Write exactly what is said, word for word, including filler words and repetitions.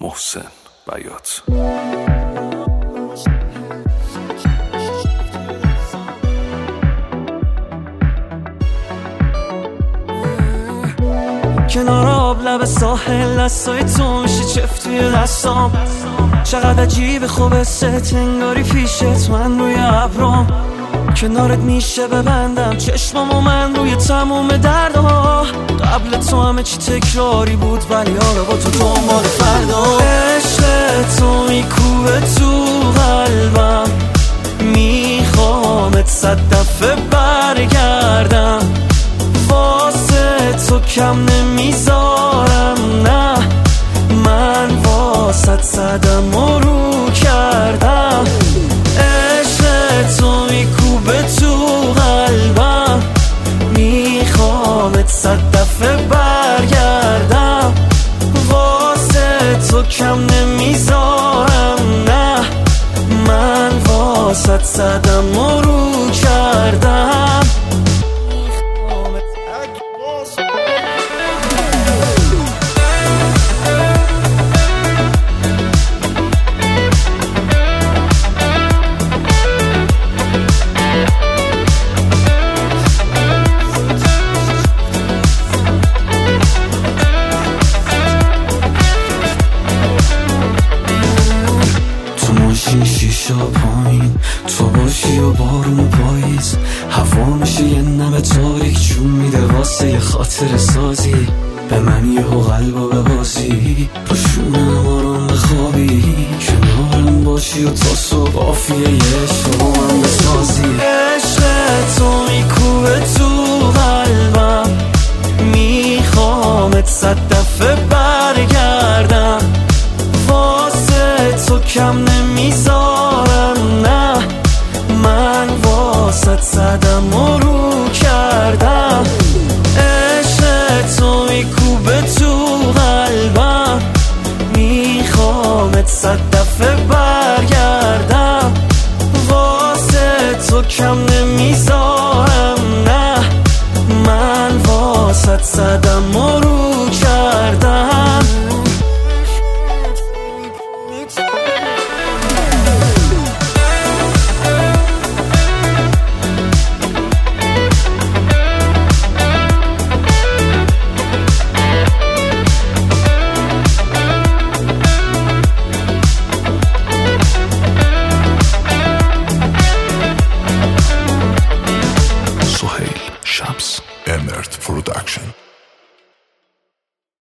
محسن بیات. کنار آب لب ساحل دستای تو میشه چفت توی دستام، چقدر عجیب خوب ست انگاری پیشت من روی ابرام، کنارت میشه ببندم چشمامو من روی تموم دردها، قبل تو همه چی تکراری بود ولی حالا با تو دنبال فردا، عشق تو میکوبه تو قلبم، میخوامت صد دفعه برگردم، واسه تو کم نمیذارم، نه من واسه صدم و رو کردم، عشق تو میکوبه تو قلبم، میخوامت صد دفعه برگردم، واسه تو کم نمیذارم، نه من واسه صدم و رو کردم. شیشا پایین تو باشی و بارون پاییز، هوا میشه یه نم تاریک جون میده واسه یه خاطر سازی، به من یه قلبا ببازی رو شونم آرام بخوابی، کنارم باشی و تا صبح آفیه یه شما هم بسازی، عشق تو میکوبه تو قلبم، میخوامت صد دفعه برگردم، واسه تو کم نمیذارم، نه من واسه صد